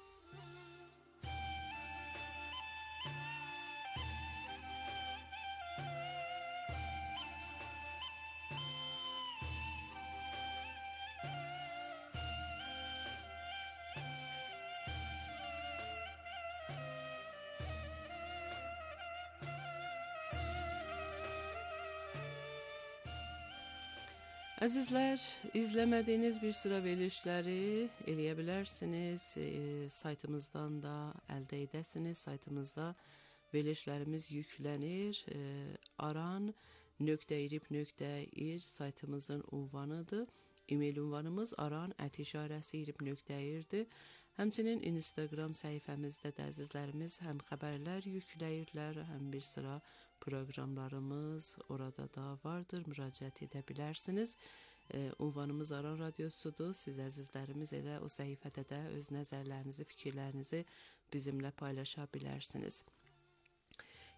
Əzizlər, izləmədiyiniz bir sıra verilişləri eləyə bilərsiniz, e, saytımızdan da əldə edəsiniz. Saytımızda verilişlərimiz yüklənir. E, aran nöqtə irib nöqtə ir saytımızın ünvanıdır. E-mail ünvanımız aran ət işarəsi irib nöqtə irdir. Həmçinin Instagram səhifəmizdə də əzizlərimiz həm xəbərlər yükləyirlər, həm bir sıra proqramlarımız orada da vardır, müraciət edə bilərsiniz. E, ünvanımız Aran Radiosudur. Siz əzizlərimiz elə o səhifədə də öz nəzərlərinizi, fikirlərinizi bizimlə paylaşa bilərsiniz.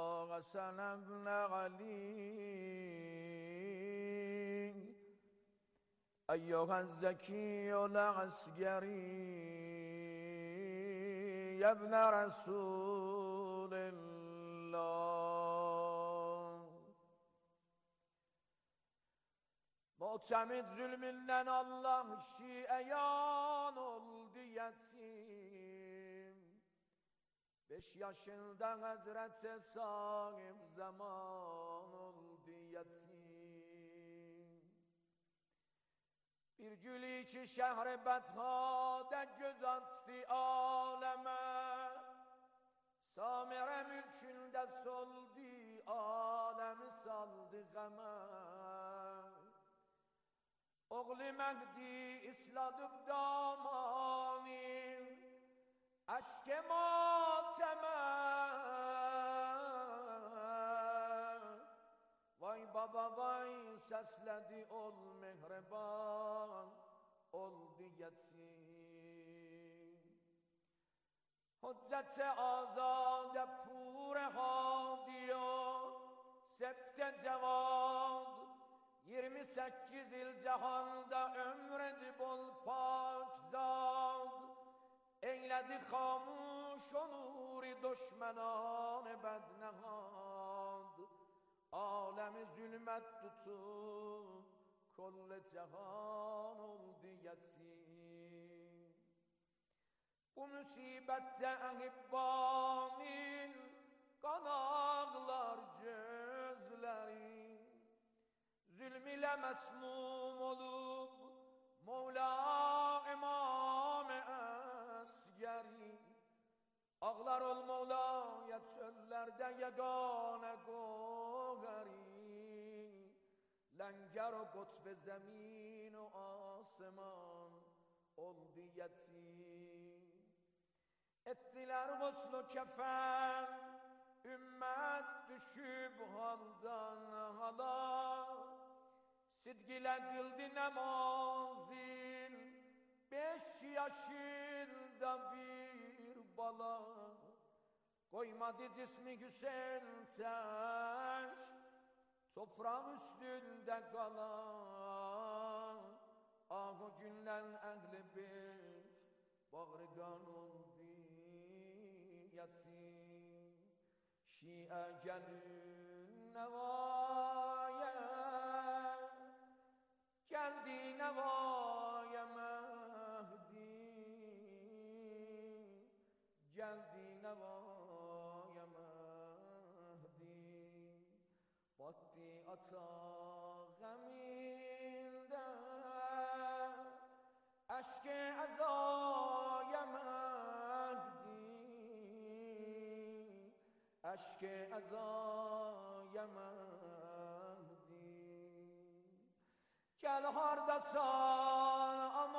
حسن ابن علي أيها الزكي العسكري يا ابن رسول الله Muhtemid zulmünden Allah şiyan oldu yetim. Beş yaşında Hazreti sahip zaman oldu yetim. Bir gül içi şehri bethade göz açtı aleme. Samire mülkünde soldu alemi saldı geme. Oğlu Mehdi isladık damanin aşk-ı mateme. Vay baba vay sesledi ol mehreban oldu yetim. Hüccet-i azade pure hadiyo septe cevad yirmi sekiz yıl cihanda ömredi bol pak zad. Eyledi hamuş o nuri düşmenan bednehad. Alemi zulmet tutup kolle cihan oldu yetim. Bu musibette ehibbanın kan ağlar gözleri. Zulm ile mesmum olup Mevla İmam Esgeri. Ağlar ol Mevla'ya çöllerde yegane gogeri. Lenger o kutb zemin o asman oldu yetim. Ettiler guslu kefen ümmet düşüp haldan hala. Sidgile kıldı namazın beş yaşında bir bala. Koymadı cismi Hüseyin taş toprağın üstünde kalan. Ah o günden ehli beyt bağrıgan oldu yetim. Şia gelin nevaya geldi nevaya Mehdi. Geldi nevaya Mehdi. Battı ata gaminde aşk-ı azaya Mehdi. Aşk-ı azaya Mehdi. Gel hardasan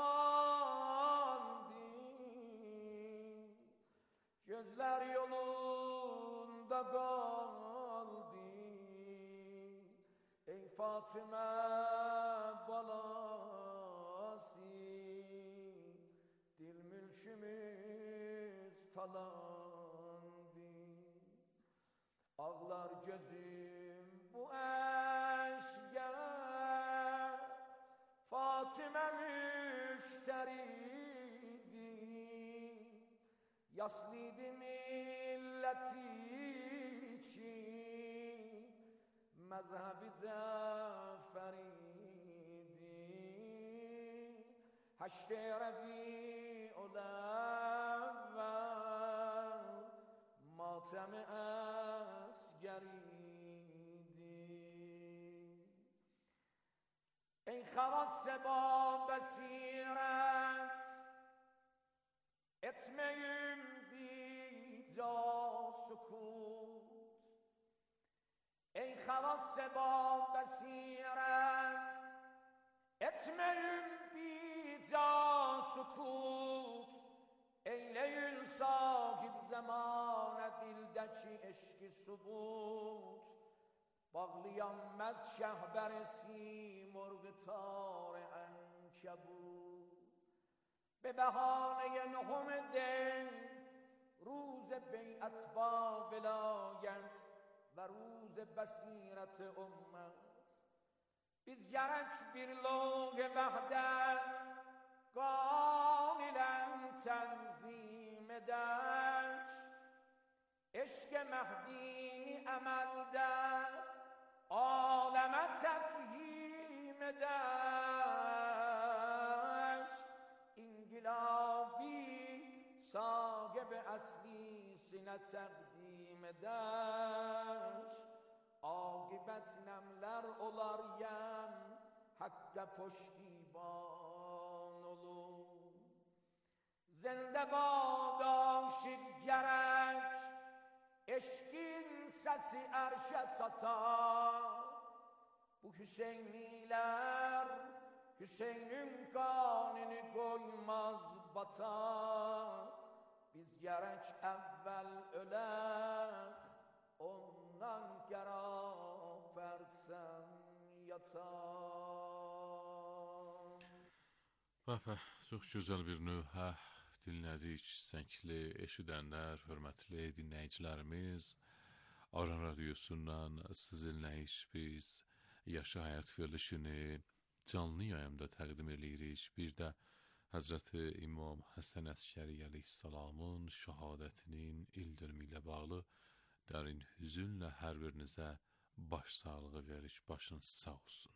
aman din. Gözler yolunda kaldı. Ey Fatıma balası, dil mülkümüz talandı. Ağlar gözüm bu eşge, Fatıma müşteriydi. Yaslıydı milleti için, mezhebi Caferiydi. Haşt-ı Rabi'ül evvel matem-i asgeriydi. Ey havas sebab besiret etmeyim bica sukut. Ey havas sebab besiret etmeyim bica sukut. Eyleyün sahip zamane dildeki eşki subut. Bağlayanmaz şehberesi murgıtar enkebut. Be behane nuhum den روز بیعت با ولایت و روز بصیرت امت. biz gerek bir log vahdet gal ile tenzim edeş, eşk mehdini emelde aleme tefhim edeş, ingilabi sahib aslisine takdim edeş. Akibet nemler olar yem hakka poştiban olur. Zinde bad aşık gerek eşkin sesi erşe satar. Bu Hüseyniler Hüseyin'in kanını koymaz batar. Biz gerek evvel ölek ondan kera fersen yatan. Bəh, bəh, çox gözəl bir növhə dinlədik. Sənkli eşidənlər, hörmətli dinləyicilərimiz, Aran Radiosundan sizinləyiş biz Yaşa Həyat verilişini canlı yayımda təqdim edirik. Bir də Həzrəti İmam Həsən Əskəri əleyhissalamın şəhadətinin ildönümü ilə bağlı dərin hüzünlə hər birinizə baş sağlığı verir, başınız sağ olsun.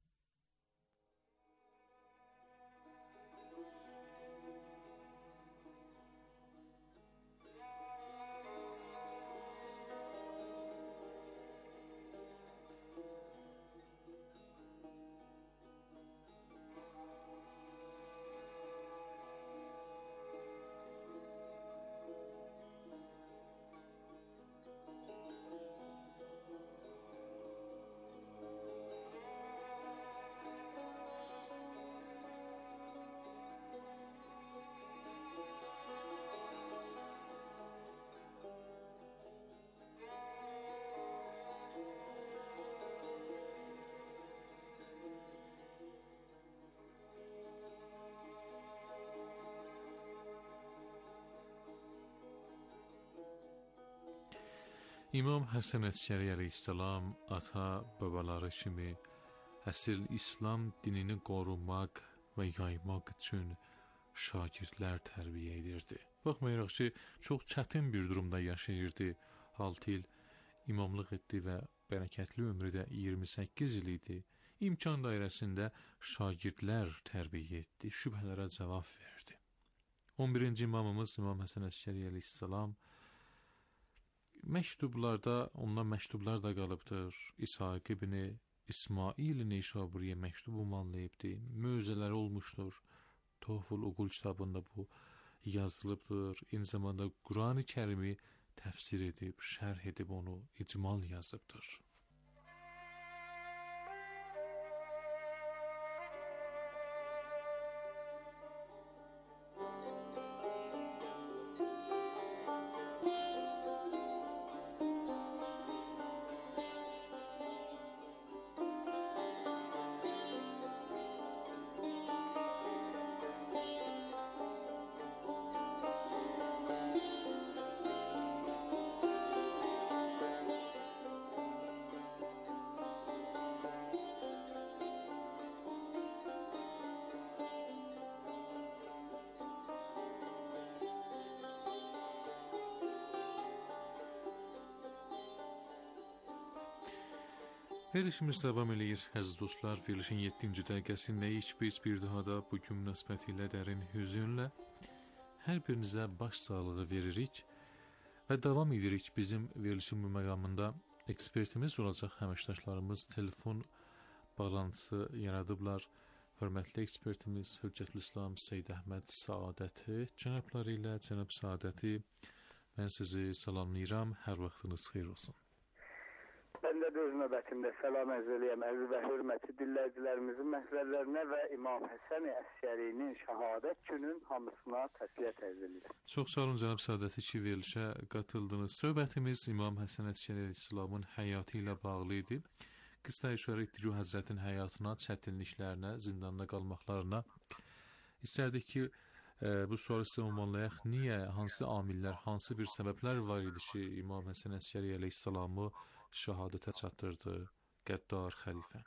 İmam Həsən Əskəri əleyhissalam ata babaları kimi əsl İslam dinini qorumaq və yaymaq üçün şagirdlər tərbiyə edirdi. Baxmayaraq ki, çox çətin bir durumda yaşayırdı. altı il imamlıq etdi və bərəkətli ömrü də iyirmi səkkiz il idi. İmkan dairəsində şagirdlər tərbiyə etdi, şübhələrə cavab verdi. on birinci imamımız İmam Həsən Əskəri əleyhissalam məktublarda, ondan məktublar da qalıbdır. İshaq ibn İsmail Neysaburiyə məktub ünvanlayıbdı. Möcüzələri olmuşdur. Tuhful Uqul kitabında bu yazılıbdır. Eyni zamanda Quran-ı Kərimi təfsir edib, şərh edib onu icmal yazıbdır. Verilişimiz davam eləyir, əziz dostlar. Verilişin yeddinci dəqiqəsindəyik. Biz bir daha da bu gün münasibətilə dərin hüzünlə hər birinizə baş sağlığı veririk və davam edirik. Bizim verilişin bu məqamında ekspertimiz olacaq həməkdaşlarımız telefon bağlantısı yaradıblar. Hörmətli ekspertimiz Hüccətül İslam Seyyid Əhməd Saadəti cənabları ilə, cənab Saadəti, mən sizi salamlayıram. Hər vaxtınız xeyir olsun. Mən də öz növbətində salam ərz eləyəm əziz və hörmətli dinləyicilərimizin məhzərlərinə və İmam Həsən Əskərinin şəhadət günün hamısına təsliyət ərz eləyirəm. Çox sağ olun cənab Saadəti ki, verilişə qatıldınız. Söhbətimiz İmam Həsən Əskəri əleyhissalamın həyatı ilə bağlı idi. Qısa işarə etdik ki, Həzrətin həyatına, çətinliklərinə, zindanda qalmaqlarına. İstərdik ki, e, bu sualı sizə ünvanlayaq. Niyə, hansı amillər, hansı bir səbəblər var idi ki, İmam Həsən Əskəri əleyhissalamı şəhadətə çatdırdı qəddar xəlifə?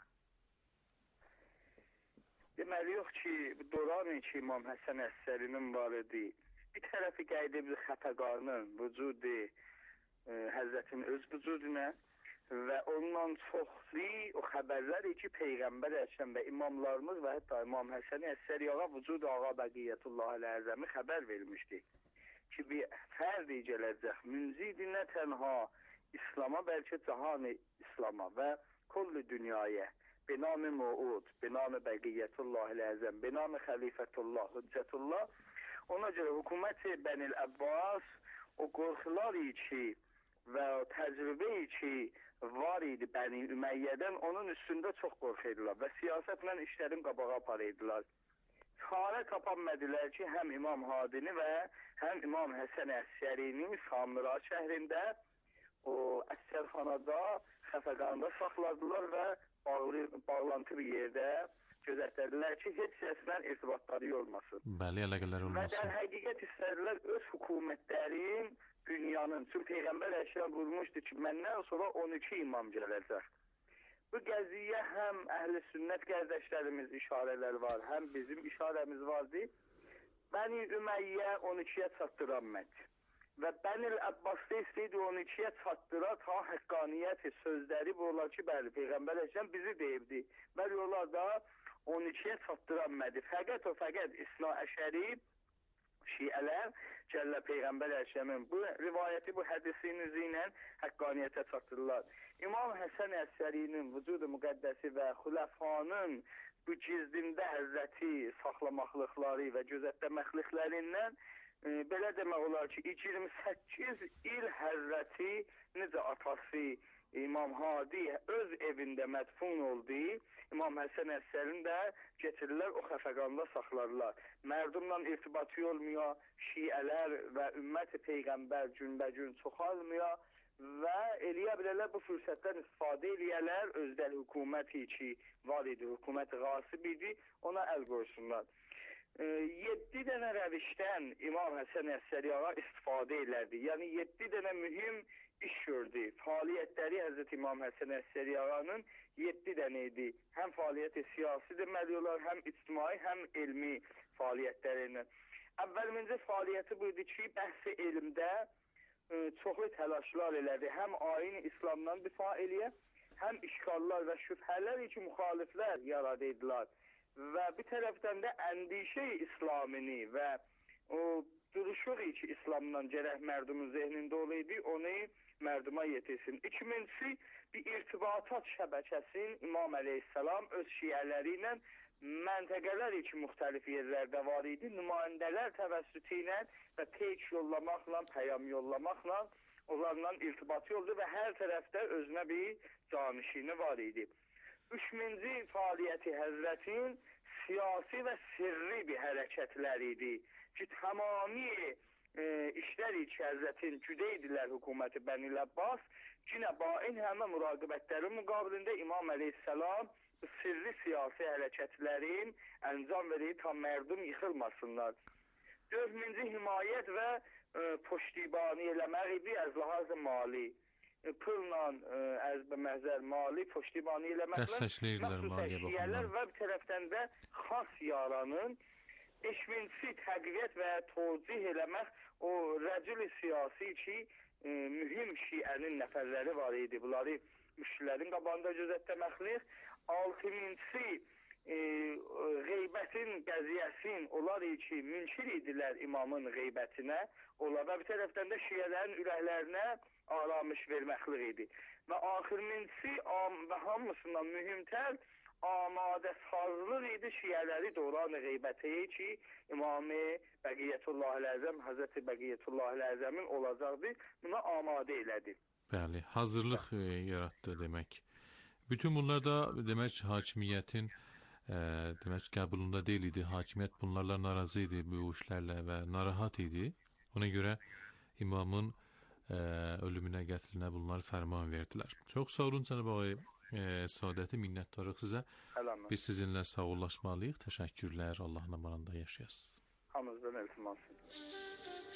Deməli yox ki, Doran ki İmam Həsən Əs-Sərinin var idi. Bir tərəfi qeydib xətəqarının vücudu e, Həzrətin öz vücuduna və ondan çoxlu o xəbərlər ki Peyğəmbər Əkrəm və imamlarımız və hətta İmam Həsən Əs-Səri ağa vücud ağa Bəqiyyətullah əl-Əzəmi xəbər vermişdi ki bir fərd gələcək münzidi nə tənha İslam'a bəlkə cahan-ı İslam'a və kulli dünyaya benam-ı muud, benam-ı Bəqiyyətullah əl-Əzəm, benam-ı Xəlifətullah, Hüccətullah. Ona görə hökuməti Bənil Əbbas o qorxular ki və o təcrübə ki var idi Bəni Üməyyədən onun üstündə çox qorxuydular və siyasətlə işlərin qabağa aparıydılar. Çarə tapanmadılar ki həm İmam Hadini və həm İmam Həsən Əs-Sərinin Samira şəhrində o əsgərxanada xəfəqanda saxladılar və bağlı, bağlantı bir yerdə gözətdilər ki heç səslə irtibatları olmasın. Bəli, əlaqələr olmasın. Və der həqiqət istədilər öz hökumətlərin dünyanın, çünki Peyğəmbər Əkrəm buyurmuşdu ki məndən sonra on iki imam gələcək. Bu gəziyə həm əhl-i sünnət qardaşlarımız işarələr var, həm bizim işarəmiz vardı. Bəni Üməyyə on ikiyə çatdıranmədi. Və Bənil Əbbasda istəydi on ikiyə çatdıra ta həqqaniyyət sözləri bu olar ki, bəli, Peyğəmbər Əkrəm bizi deyibdi. Bəli, onlar da on ikiyə çatdıranmədi. Fəqət o fəqət İsna Əşəri Şiələr Cəllə Peyğəmbər Əkrəmin bu rivayəti, bu hədisi ilə həqqaniyyətə çatdırırlar. İmam Həsən Əs-Sərinin vücudu müqəddəsi və xüləfanın bu gizdində həzrəti saxlamaqlıqları və gözətləməkliklərindən e, belə demək olar ki, iyirmi səkkiz il həzrəti necə atası İmam Hadi öz evində mədfun oldu, İmam Həsən Əs-Sərin də getirirlər, o xəfəqanda saxlarlar. Mərdumla irtibatı olmuyor, şiələr və ümmət-i Peyğəmbər günbəgün çoxalmıyor və eləyə bilərlər bu fürsətdən istifadə eləyərlər, özləri hökuməti ki var idi, hökumət qasib idi, ona əl qoysunlar. E, yeddi dənə rəvişdən İmam Həsən Əs-Səri ağa istifadə elərdi. Yəni yeddi dənə mühüm iş gördü. Fəaliyyətləri Həzrət İmam Həsən Əs-Səri ağanın yeddi dənə idi. Həm fəaliyyəti siyasi deməli olar, həm ictimai, həm elmi fəaliyyətlərindən. Əvvəlcə fəaliyyəti buydu ki, bəhs-i elmdə e, çoxlu təlaşlar elədi. Həm ayin İslamdan difa eləyə, həm işgallar və şübhələr ki, müxaliflər yaradıydılar. Və bir tərəfdən də əndişə-i İslamini və o duruşuq ki, İslamdan gərək mərdumun zehnində olaydı, onu mərduma yetirsin. İkincisi, bir irtibatat şəbəkəsin İmam Əleyhisselam öz şiələri ilə məntəqələr ki, müxtəlif yerlərdə var idi, nümayəndələr təvəssütü ilə və peyk yollamaqla, pəyam yollamaqla onlarla irtibatı oldu və hər tərəfdə özünə bir canişini var idi. Üçüncü fəaliyyəti Həzrətin siyasi və sirri bir hərəkətlər idi ki, tamami e, işlər ki, Həzrətin güdəydilər hökuməti Bənil Əbbas, yine bain həmə müraqibətlərin müqabilində İmam Əleyhisselam sirri siyasi hərəkətlərin əncam verir, tam mərdum yıxılmasınlar. Dördüncü himayət və e, poştibani eləmək idi az lahaz mali. Pulla az be məzər mali poştibani eləməklə məxsusəşiyələr və bir tərəfdən də xas yaranın beşinci təqviyyət və tozih eləmək o rəcül siyasi ki e, mühüm şiənin nəfərləri var idi. Bunları müşkilərin qabağında gözətləməklik. Altıncı e, qeybətin qəziyyəsin onlar ki münkir idilər imamın qeybətinə. Onlara bir tərəfdən də şiələrin ürəklərinə aramış verməklik idi. Və axırıncı və hamısından mühümtər amadə sazlıq idi şiələri Doran qeybətəyə ki İmam-ı Bəqiyyətullah əl-Əzəm, Həzrəti Bəqiyyətullah əl-Əzəmin olacaqdı. Buna amadə elədi. Bəli, hazırlıq e, yaratdı demək. Bütün bunlar da demək hakimiyyətin e, demək qəbulunda deyil idi. Hakimiyyət bunlarla narazı idi bu işlərlə və narahat idi. Ona görə imamın e, ölümünə, qətlinə bunlar fərman verdilər. Çox sağ olun cənab ağay. E, Sadəti minnətdarıq sizə. Biz sizinlə sağollaşmalıyıq. Təşəkkürlər. Allahın amanında yaşayasınız. Hamınızdan iltimas.